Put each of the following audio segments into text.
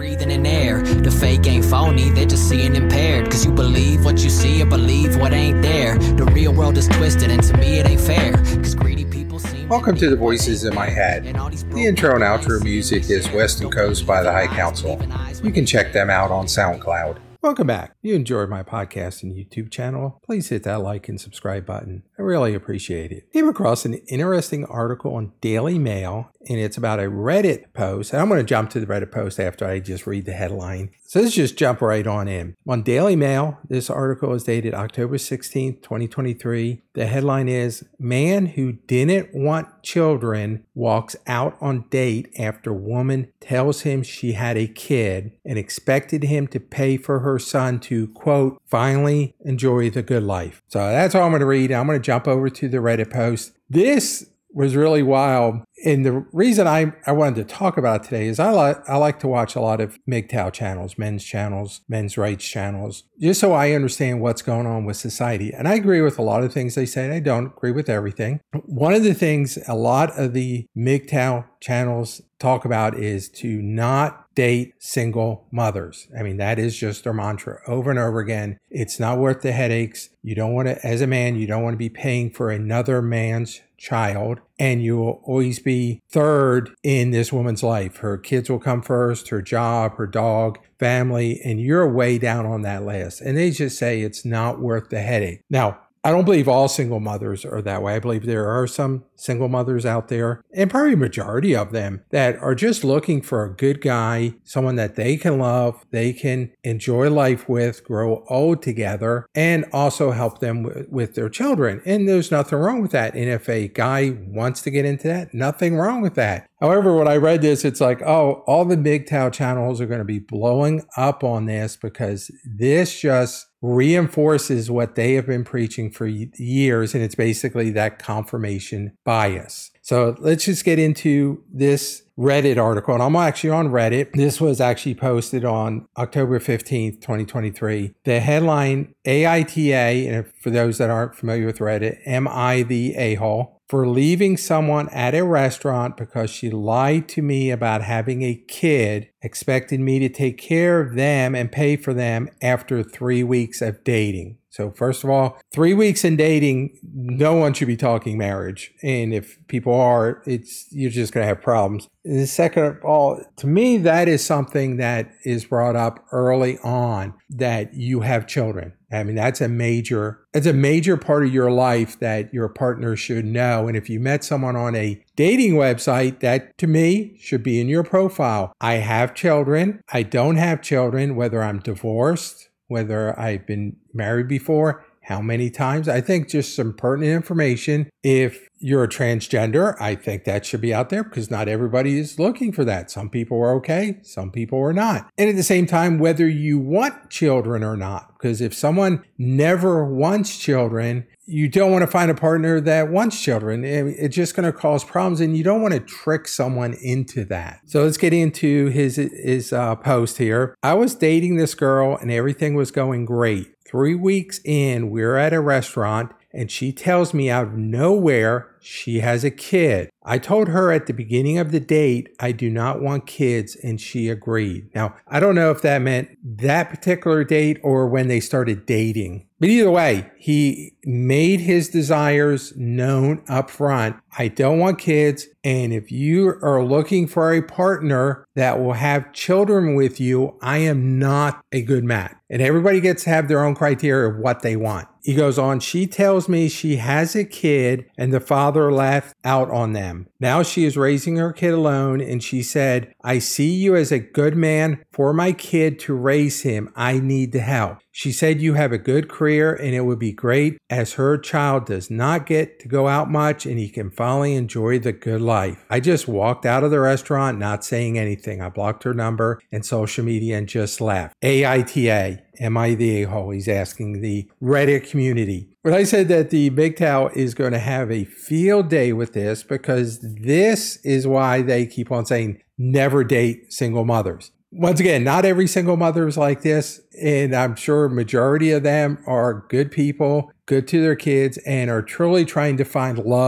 breathing in air. The fake ain't phony, they're just seeing impaired. Cause you believe what you see or believe what ain't there. The real world is twisted and to me it ain't fair. Cause greedy people seem... Welcome to the Voices in My Head. The intro and outro music is Western Coast by the High Council. You can check them out on SoundCloud. Welcome back. If you enjoyed my podcast and YouTube channel, please hit that like and subscribe button. I really appreciate it. I came across an interesting article on Daily Mail, and it's about a Reddit post. And I'm going to jump to the Reddit post after I just read the headline. So let's just jump right on in. On Daily Mail, this article is dated October 16th, 2023. The headline is, Man Who Didn't Want Children Walks Out on Date After Woman Tells Him She Had a Kid and Expected Him to Pay for her son to, quote, finally enjoy the good life. So that's all I'm going to read. I'm going to jump over to the Reddit post. This was really wild. And the reason I wanted to talk about it today is I like to watch a lot of MGTOW channels, men's rights channels, just so I understand what's going on with society. And I agree with a lot of things they say, and I don't agree with everything. One of the things a lot of the MGTOW channels talk about is to not date single mothers. I mean, that is just their mantra over and over again. It's not worth the headaches. You don't want to, as a man, you don't want to be paying for another man's child, and you will always be third in this woman's life. Her kids will come first, her job, her dog, family, and you're way down on that list. And they just say it's not worth the headache. Now, I don't believe all single mothers are that way. I believe there are some single mothers out there, and probably a majority of them, that are just looking for a good guy, someone that they can love, they can enjoy life with, grow old together, and also help them with their children. And there's nothing wrong with that. And if a guy wants to get into that, nothing wrong with that. However, when I read this, it's like, oh, all the MGTOW channels are going to be blowing up on this because this just reinforces what they have been preaching for years, and it's basically that confirmation bias. So let's just get into this Reddit article, and I'm actually on Reddit. This was actually posted on October 15th, 2023. The headline, AITA, and for those that aren't familiar with Reddit, am I the a-hole? For leaving someone at a restaurant because she lied to me about having a kid, expected me to take care of them and pay for them after 3 weeks of dating. So first of all, 3 weeks in dating, no one should be talking marriage. And if people are, you're just going to have problems. And second of all, to me, that is something that is brought up early on, that you have children. I mean, it's a major part of your life that your partner should know. And if you met someone on a dating website, that to me should be in your profile. I have children. I don't have children, whether I'm divorced, whether I've been married before, how many times. I think just some pertinent information. If you're a transgender, I think that should be out there because not everybody is looking for that. Some people are okay, some people are not. And at the same time, whether you want children or not, because if someone never wants children, you don't want to find a partner that wants children. It's just going to cause problems, and you don't want to trick someone into that. So let's get into his post here. I was dating this girl and everything was going great. 3 weeks in, we're at a restaurant and she tells me out of nowhere she has a kid. I told her at the beginning of the date, I do not want kids, and she agreed. Now, I don't know if that meant that particular date or when they started dating. But either way, he made his desires known up front. I don't want kids, and if you are looking for a partner that will have children with you, I am not a good match. And everybody gets to have their own criteria of what they want. He goes on, she tells me she has a kid and the father left out on them. Now she is raising her kid alone, and she said, I see you as a good man for my kid to raise him. I need the help. She said you have a good career and it would be great as her child does not get to go out much and he can finally enjoy the good life. I just walked out of the restaurant not saying anything. I blocked her number and social media and just left. AITA, am I the a-hole? He's asking the Reddit community. But I said that the MGTOW is going to have a field day with this because this is why they keep on saying never date single mothers. Once again, not every single mother is like this, and I'm sure a majority of them are good people, good to their kids, and are truly trying to find love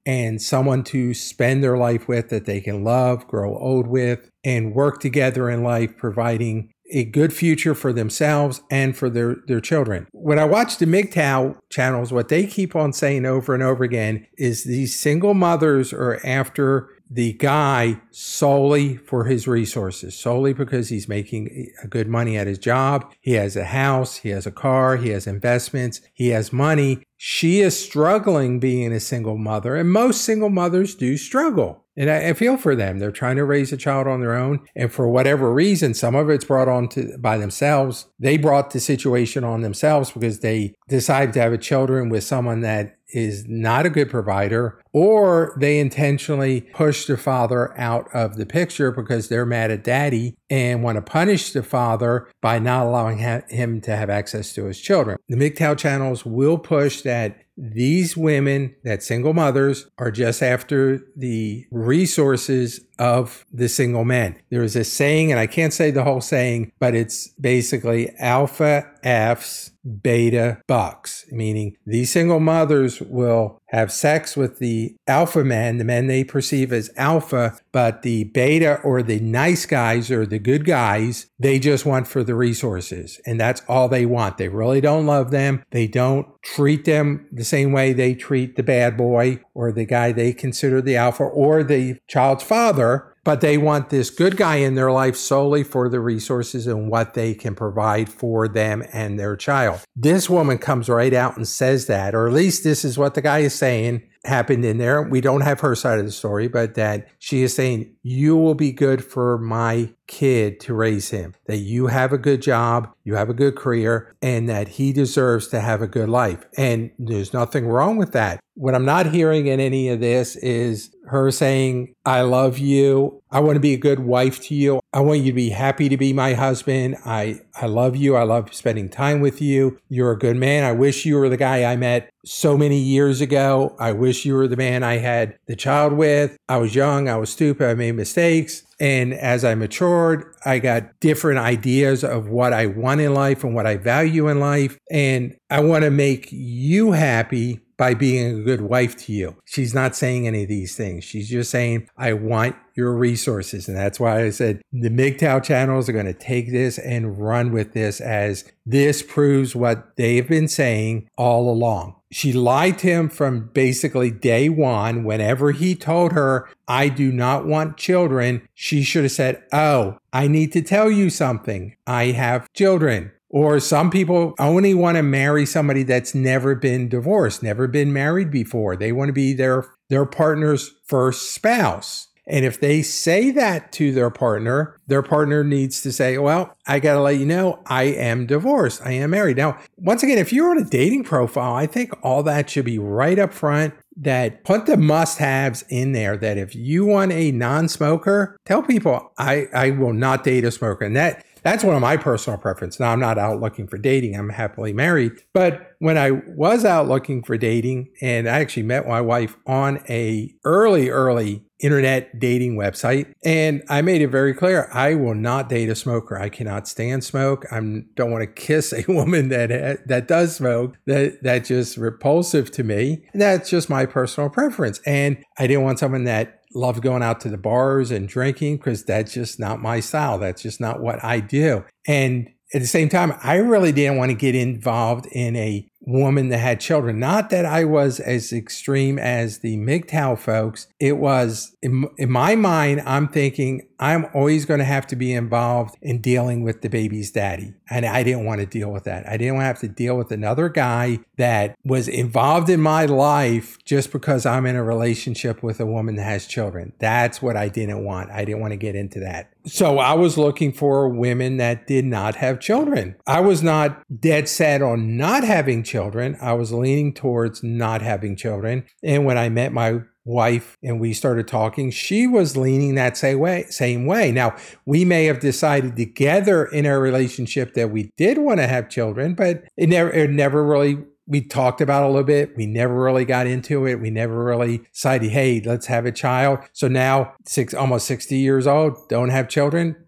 and someone to spend their life with that they can love, grow old with, and work together in life, providing a good future for themselves and for their children. When I watch the MGTOW channels, what they keep on saying over and over again is these single mothers are after the guy solely for his resources, solely because he's making a good money at his job. He has a house, he has a car, he has investments, he has money. She is struggling being a single mother, and most single mothers do struggle. And I feel for them. They're trying to raise a child on their own. And for whatever reason, some of it's brought on by themselves. They brought the situation on themselves because they decided to have children with someone that is not a good provider, or they intentionally push the father out of the picture because they're mad at daddy and want to punish the father by not allowing him to have access to his children. The MGTOW channels will push that these women, that single mothers, are just after the resources of the single men. There is a saying, and I can't say the whole saying, but it's basically alpha F's, beta bucks, meaning these single mothers will have sex with the alpha men, the men they perceive as alpha, but the beta or the nice guys or the good guys, they just want for the resources. And that's all they want. They really don't love them. They don't treat them the same way they treat the bad boy or the guy they consider the alpha or the child's father. But they want this good guy in their life solely for the resources and what they can provide for them and their child. This woman comes right out and says that, or at least this is what the guy is saying happened in there. We don't have her side of the story, but that she is saying, you will be good for my kid to raise him, that you have a good job, you have a good career, and that he deserves to have a good life. And there's nothing wrong with that. What I'm not hearing in any of this is her saying, I love you. I want to be a good wife to you. I want you to be happy to be my husband. I love you. I love spending time with you. You're a good man. I wish you were the guy I met so many years ago. I wish you were the man I had the child with. I was young. I was stupid. I made mistakes. And as I matured, I got different ideas of what I want in life and what I value in life. And I want to make you happy by being a good wife to you. She's not saying any of these things. She's just saying, I want your resources. And that's why I said the MGTOW channels are going to take this and run with this, as this proves what they've been saying all along. She lied to him from basically day one. Whenever he told her, I do not want children, she should have said, oh, I need to tell you something. I have children. Or some people only want to marry somebody that's never been divorced, never been married before. They want to be their partner's first spouse. And if they say that to their partner needs to say, well, I got to let you know, I am divorced. I am married. Now, once again, if you're on a dating profile, I think all that should be right up front. That put the must-haves in there, that if you want a non-smoker, tell people, I will not date a smoker. And that's one of my personal preferences. Now, I'm not out looking for dating. I'm happily married. But when I was out looking for dating, and I actually met my wife on a early internet dating website, and I made it very clear, I will not date a smoker. I cannot stand smoke. I don't want to kiss a woman that does smoke. That's just repulsive to me. And that's just my personal preference. And I didn't want someone that loved going out to the bars and drinking, because that's just not my style. That's just not what I do. And at the same time, I really didn't want to get involved in a woman that had children. Not that I was as extreme as the MGTOW folks. It was, in my mind, I'm thinking I'm always going to have to be involved in dealing with the baby's daddy. And I didn't want to deal with that. I didn't want to have to deal with another guy that was involved in my life just because I'm in a relationship with a woman that has children. That's what I didn't want. I didn't want to get into that. So I was looking for women that did not have children. I was not dead set on not having children. I was leaning towards not having children. And when I met my wife and we started talking, she was leaning that same way. Now, we may have decided together in our relationship that we did want to have children, but it never really, we talked about it a little bit. We never really got into it. We never really decided, hey, let's have a child. So now, almost 60 years old, don't have children.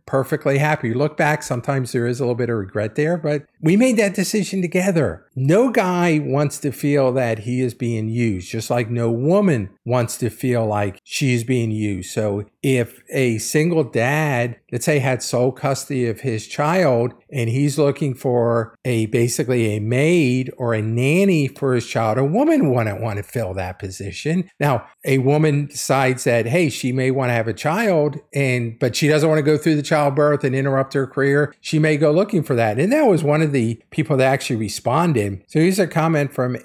perfectly happy. Look back, sometimes there is a little bit of regret there, but we made that decision together. No guy wants to feel that he is being used, just like no woman wants to feel like she's being used. So if a single dad, let's say, had sole custody of his child and he's looking for basically a maid or a nanny for his child, a woman wouldn't want to fill that position. Now, a woman decides that, hey, she may want to have a child, but she doesn't want to go through the childbirth and interrupt her career. She may go looking for that. And that was one of the people that actually responded. So here's a comment from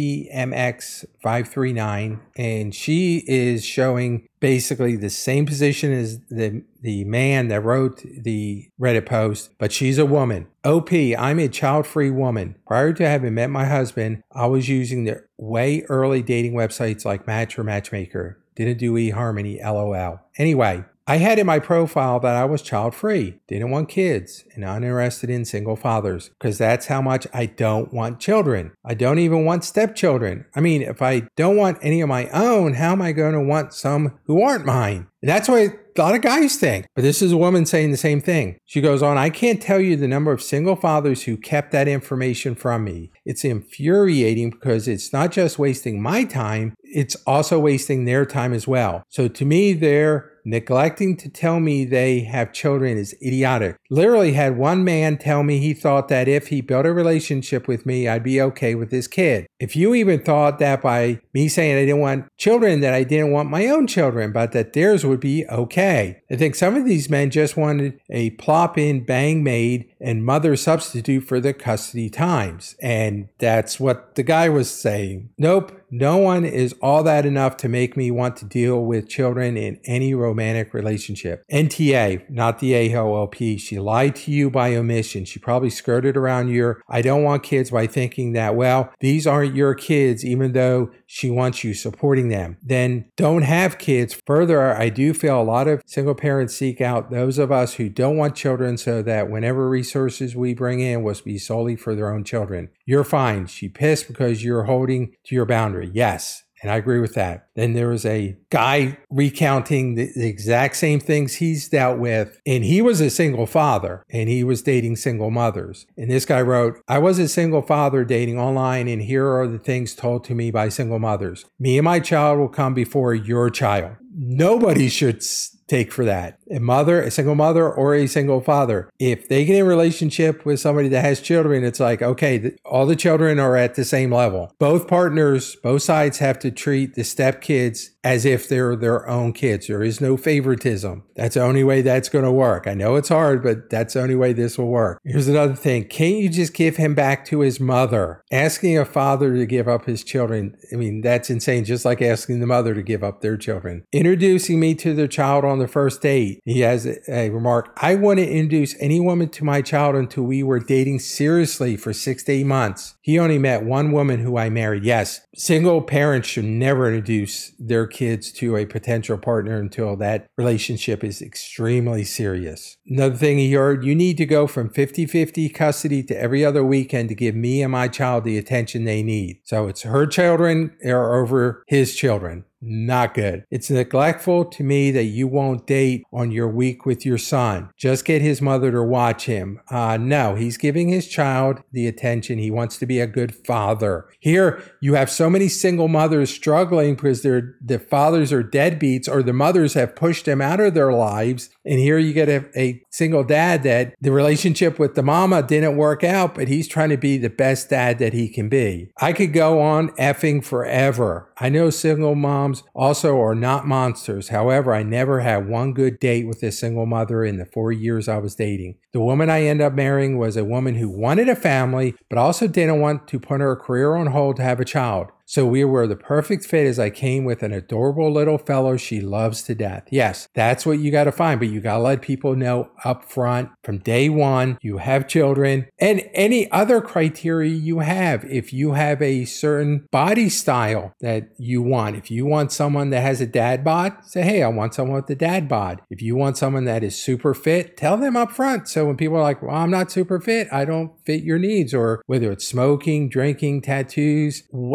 HDMX539, and she is showing basically the same position as the man that wrote the Reddit post, but she's a woman. OP, I'm a child-free woman. Prior to having met my husband, I was using the way early dating websites like Match or Matchmaker. Didn't do eHarmony, LOL. Anyway, I had in my profile that I was child-free, didn't want kids, and uninterested in single fathers, because that's how much I don't want children. I don't even want stepchildren. I mean, if I don't want any of my own, how am I going to want some who aren't mine? And that's what a lot of guys think. But this is a woman saying the same thing. She goes on, I can't tell you the number of single fathers who kept that information from me. It's infuriating because it's not just wasting my time, it's also wasting their time as well. So to me, they're neglecting to tell me they have children is idiotic. Literally had one man tell me he thought that if he built a relationship with me, I'd be okay with his kid. If you even thought that by me saying I didn't want children, that I didn't want my own children, but that theirs would be okay. I think some of these men just wanted a plop-in bang maid and mother substitute for the custody times. And that's what the guy was saying. Nope. No one is all that enough to make me want to deal with children in any romantic relationship. NTA, not the AHOLP. She lied to you by omission. She probably skirted around your I don't want kids by thinking that, well, these aren't your kids, even though she wants you supporting them. Then don't have kids. Further, I do feel a lot of single parents seek out those of us who don't want children so that whenever resources we bring in will be solely for their own children. You're fine. She pissed because you're holding to your boundary. Yes, and I agree with that. Then there was a guy recounting the exact same things he's dealt with, and he was a single father, and he was dating single mothers. And this guy wrote, I was a single father dating online, and here are the things told to me by single mothers. Me and my child will come before your child. Nobody should take for that. A single mother or a single father. If they get in a relationship with somebody that has children, it's like, okay, all the children are at the same level. Both partners, both sides have to treat the stepkids as if they're their own kids. There is no favoritism. That's the only way that's going to work. I know it's hard, but that's the only way this will work. Here's another thing. Can't you just give him back to his mother? Asking a father to give up his children, I mean, that's insane. Just like asking the mother to give up their children. Introducing me to their child on the first date. He has a remark, I wouldn't introduce any woman to my child until we were dating seriously for 6 to 8 months. He only met one woman who I married. Yes, single parents should never introduce their kids to a potential partner until that relationship is extremely serious. Another thing he heard, you need to go from 50-50 custody to every other weekend to give me and my child the attention they need. So it's her children or over his children. Not good. It's neglectful to me that you won't date on your week with your son. Just get his mother to watch him. No, he's giving his child the attention. He wants to be a good father. Here, you have so many single mothers struggling because the fathers are deadbeats or the mothers have pushed them out of their lives. And here you get a single dad that the relationship with the mama didn't work out, but he's trying to be the best dad that he can be. I could go on effing forever. I know single moms also are not monsters. However, I never had one good date with a single mother in the 4 years I was dating. The woman I ended up marrying was a woman who wanted a family, but also didn't want to put her career on hold to have a child. So we were the perfect fit as I came with an adorable little fellow she loves to death. Yes, that's what you got to find, but you got to let people know up front from day one, you have children and any other criteria you have. If you have a certain body style that you want, if you want someone that has a dad bod, say, hey, I want someone with a dad bod. If you want someone that is super fit, tell them up front. So when people are like, well, I'm not super fit, I don't fit your needs, or whether it's smoking, drinking, tattoos, whatever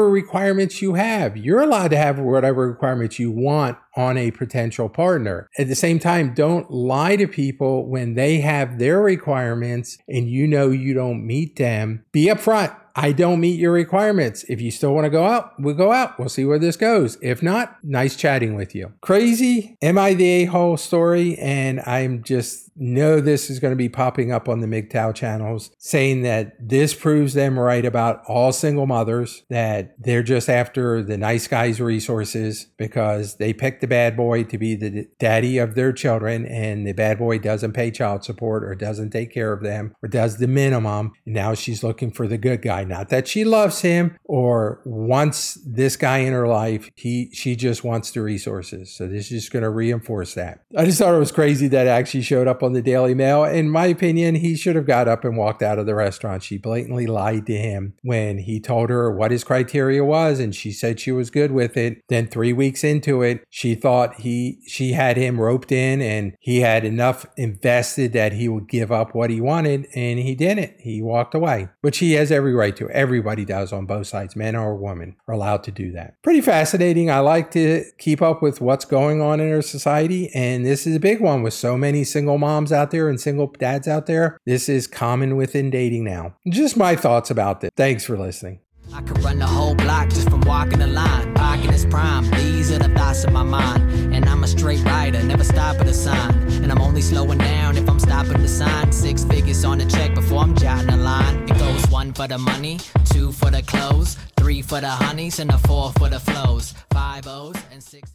whatever requirements you have. You're allowed to have whatever requirements you want on a potential partner. At the same time, don't lie to people when they have their requirements and you know you don't meet them. Be upfront. I don't meet your requirements. If you still want to go out, we'll go out. We'll see where this goes. If not, nice chatting with you. Crazy. Am I the a-hole story? And I'm just know this is going to be popping up on the MGTOW channels saying that this proves them right about all single mothers, that they're just after the nice guy's resources because they picked the bad boy to be the daddy of their children, and the bad boy doesn't pay child support or doesn't take care of them or does the minimum. And now she's looking for the good guy. Not that she loves him or wants this guy in her life. She just wants the resources. So this is just going to reinforce that. I just thought it was crazy that it actually showed up on the Daily Mail. In my opinion, he should have got up and walked out of the restaurant. She blatantly lied to him when he told her what his criteria was, and she said she was good with it. Then 3 weeks into it, she thought she had him roped in and he had enough invested that he would give up what he wanted, and he didn't. He walked away, which he has every right to. Everybody does on both sides, men or women, are allowed to do that. Pretty fascinating. I like to keep up with what's going on in our society, and this is a big one with so many single moms out there and single dads out there. This is common within dating now. Just my thoughts about this. Thanks for listening. I could run the whole block just from walking the line. Pocket is prime, these are the thoughts of my mind. And I'm a straight rider, never stop at a sign. And I'm only slowing down if I'm stopping the sign. 6 figures on the check before I'm jotting the line. It goes 1 for the money, 2 for the clothes, 3 for the honeys, and a 4 for the flows. 5 O's and 6